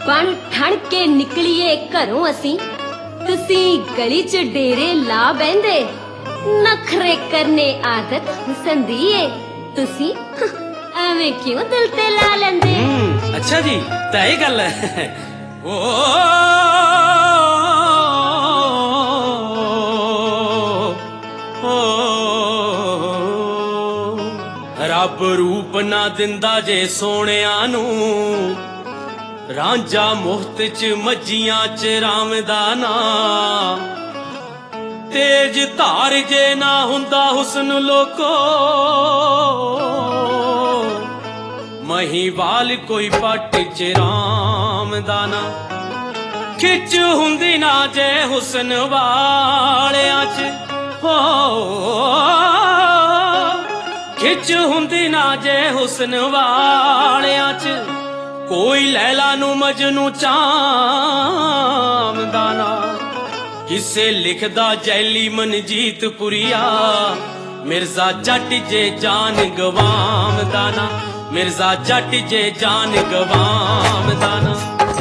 बन ठण के निकलिए घरों असी, तुसी गली च डेरे ला बहंदे, नखरे करने आदत हुसंदी है, तुसी एवें क्यों दिल ते ला लेंदे? अच्छा जी, तां एह गल है। रब रूप ना दिंदा जे सोहणिया नू, रांझा मुफ्त च मज्जियां च रामदा ना, तेज धार जे ना हुंदा हुस्न लोको, महीवाल कोई पट च रामदा ना, खिच हुंदी ना जे हुस्न वालियां च, हो खिच हुंदी ना जे हुस्न वालियां च, कोई लैला नू मजनू चामदा ना, किसे लिखदा जैली मनजीत पुरिया, मिर्जा जट जे जान गवामदा ना, मिर्जा जट जे जान गवामदा ना।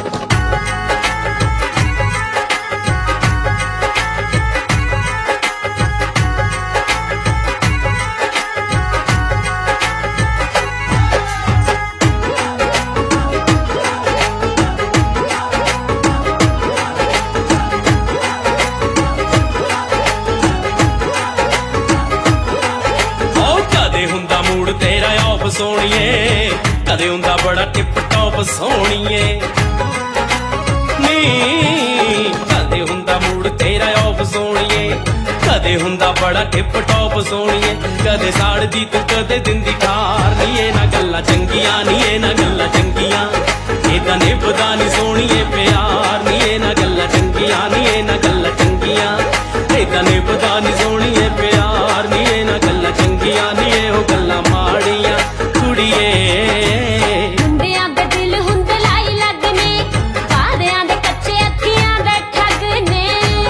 तेरा ऑफ सोहणीए, कदे हुंदा बड़ा टिप टॉप सोहणीए, नी कदे हुंदा मूड तेरा ऑफ सोहणीए, कदे हुंदा बड़ा टिप टॉप सोहणीए, कदे साड़दी तू कदे दिंदी ठार, नी ए ना गल्लां चंगियां, नी ए ना गल्लां चंगियां, ए तां निभदा नी सोहणीए प्यार, नी ए ना गल्लां चंगियां, नी ए ना गल्लां चंगियां, ए तां निभदा नी सोहणीए प्यार, नी ए ना गल्लां चंगियां, नी ए ओ गल्लां माड़ियां कुड़िए। मुंडियां दे दिल हुंदे लाई लगने, वादियां दे कच्चे अखियां दे ठगने,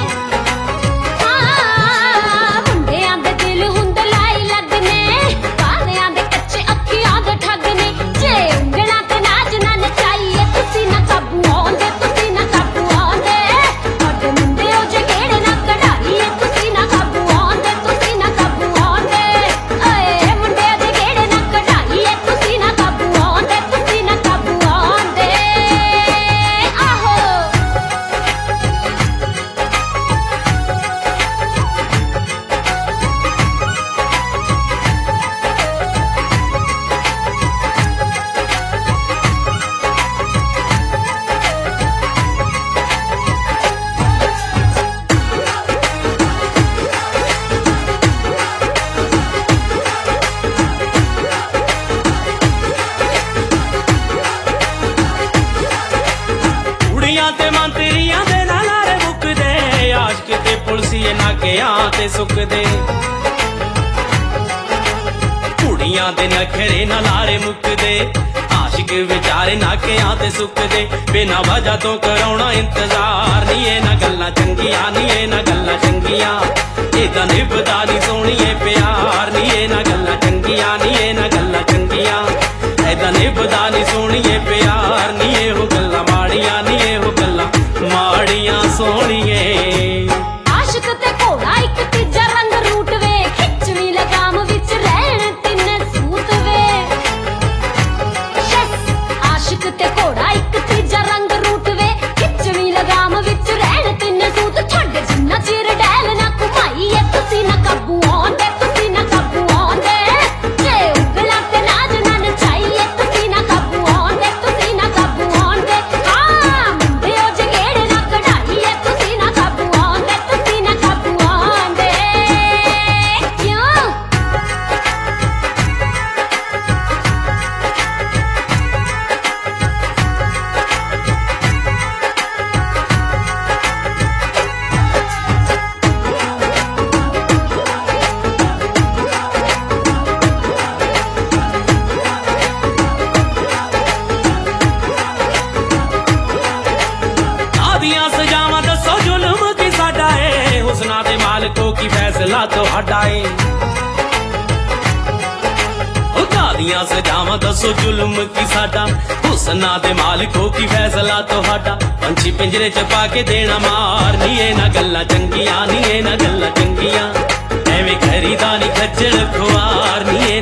हाँ मुंडियां दे दिल हुंदे लाई लगने, वादियां दे कच्चे अखियां दे ठगने, जे उंगलां ते नाच ना नचाइए, तुसी ना काबू आउंदे, तुसी ना काबू आउंदे, अड मुंडे ओ जे गेड़े ना कढाइए, तुसी ना काबू आउंदे, तुसी ना काबू आउंदे, ए मुंडे दे गेड़े ना कढाइए, तुसी ना काबू आउंदे, तुसी ना काबू आउंदे, आहो। कुड़ियां ते मंत्रियां दे नारे मुकदे, आशिक ते पुलसिए नाकियां ते सुकदे, कुड़ियां दे नखरे नारे मुकदे, आशिक विचारे नाकियां ते सुकदे, बिना वजह तो कराउणा इंतजार, नी ए ना गल्लां चंगियां, नी ए ना गल्लां चंगियां, ए तां निभदा नी सोहणीए प्यार, नी ए ना गल्लां चंगियां, नी ए ना गल्लां चंगियां, ए तां निभदा नी सोहणीए प्यार, नी ए ओ गल्लां माड़ियां, नी ए ओ गल्लां माड़ियां सोहणीए। आशिक ते घोड़ा एक तीजा रंग रूट वे, खिचवी लगाम विच रहण तिन्ने सूत वे, यस आशिक ते घोड़ा एक तीजा रंग रूट वे, खिचवी लगाम विच रहण तिन्ने सूत, छड्ड जिन्ना चिर डैल ना घुमाइए, तुसी ना काबू आउंदे, तुसी ना काबू आउंदे, जे उंगलां ते नाच ना नचाइए, तुसी ना काबू आउंदे, तुसी ना काबू आउंदे, हाँ मुंडे ओ जे गेड़े ना कढाइए, तुसी ना काबू आउंदे, तुसी ना काबू आउंदे, क्यों? आदियां सजावां दसो जुल्म की साडा ए, हुस्ना दे मालको की फैसला तुहाडा ए, ਸਾਰੀਆਂ ਸਜ਼ਾਵਾਂ ਦੱਸੋ ਜ਼ੁਲਮ ਕੀ ਸਾਡਾ, ਹੁਸਨਾ ਦੇ ਮਾਲਕੋ ਕੀ ਫੈਸਲਾ ਤੁਹਾਡਾ। ਪੰਛੀ ਪਿੰਜਰੇ ਚ ਪਾ ਕੇ ਦੇਣਾ ਮਾਰ, ਨੀ ਇਹ ਨਾ ਗੱਲਾਂ ਚੰਗੀਆਂ, ਨੀ ਇਹ ਨਾ ਗੱਲਾਂ ਚੰਗੀਆਂ। ਐਵੇਂ ਕਰੀਦਾ ਨੀ ਖੱਜਲ ਖੁਆਰ, ਨੀ ਇਹ